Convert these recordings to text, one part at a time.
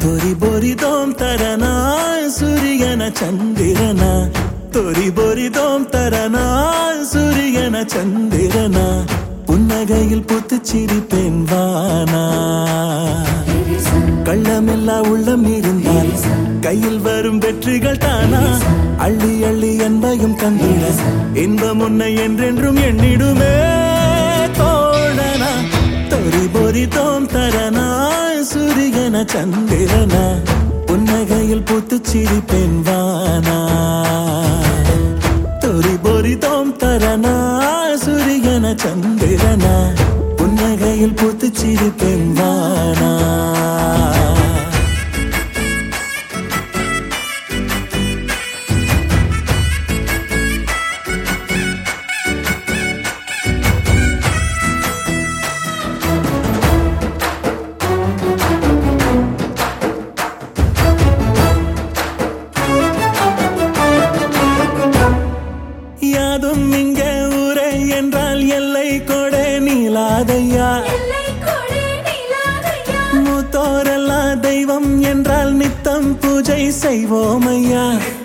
தொரி பொரிதோம் தரனா சூரியன சந்திரனா தொரி பொரிதோம் தரனா சூரியன சந்திரனா புன்னகையில் புத்துச்சிரிப்பேன் வானா கள்ளமெல்லா உள்ளம் இருந்தால் கையில் வரும் வெற்றிகள் தானா அள்ளி அள்ளி அன்பையும் தந்திட இன்பம் உன்னை என்றென்றும் எண்ணிடுமே தோழனா தொரி பொரிதோம் தரனா சூரியன சந்திரனா புன்னகையில் புத்துச்சிரிப்பேன் வானா தொரி பொரிதோம் தரனா சூரியன சந்திரனா புன்னகையில் புத்துச்சிரிப்பேன் வானா யாதும் இங்க ஊரே என்றால் எல்லை கொடை நீலாதையா மூத்தோரெல்லா தெய்வம் என்றால் நித்தம் பூஜை செய்வோமையா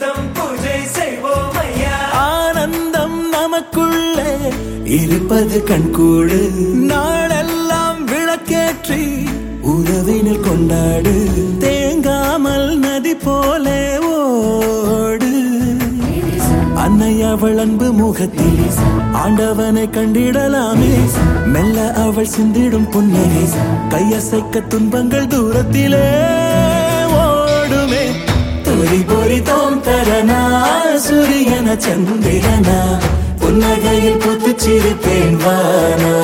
ஆனந்தம் நமக்குள்ளே இருப்பது கண்கூடு நாளெல்லாம் விளக்கேற்றி உறவினில் கொண்டாடு தேங்காமல் நதி போலே ஓடு அன்னை அவள் அன்பு முகத்தில் ஆண்டவனை கண்டிடலாமே மெல்ல அவள் சிந்திடும் புன்னகை கையசைக்க துன்பங்கள் தூரத்திலே ஓடுமே தொரி பொரிதோம் தரனா சூரியன சந்திரனா புன்னகையில் புத்துச்சிரிப்பேன் வானா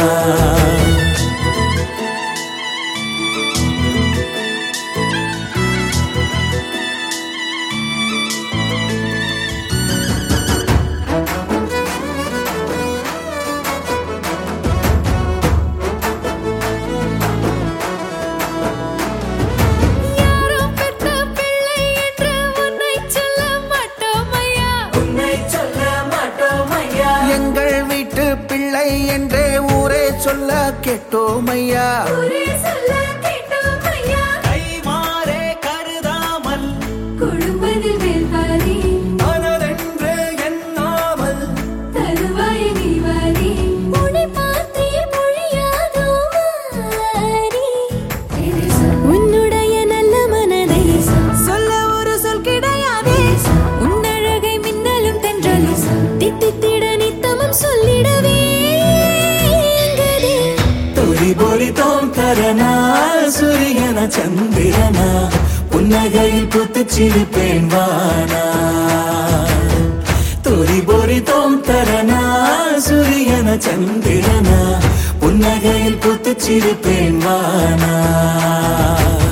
எங்கள் வீட்டு பிள்ளை என்றே ஊரே சொல்ல கேட்டோமையா கைமாறே கருதாமல் கொடுப்பதில் வேல்பாரி மனதென்று எண்ணாமல் தருவாய் நீ வாரி உன்னை பார்த்தே பொழியாதோ மாறி உன்னுடைய நல்ல மனதை சொல்ல ஒரு சொல் கிடையாதே உன்னழகை மின்னலும் தென்றலும் தித்தித்திட நித்தமும் சொல்லிடவே தொரி பொரிதோம் தரனா சூரியன சந்திரனா புன்னகையில் புத்துச்சிரிப்பேன் வானா தொரி பொரிதோம் தரனா சூரியன சந்திரனா புன்னகையில் புத்துச்சிரிப்பேன் வானா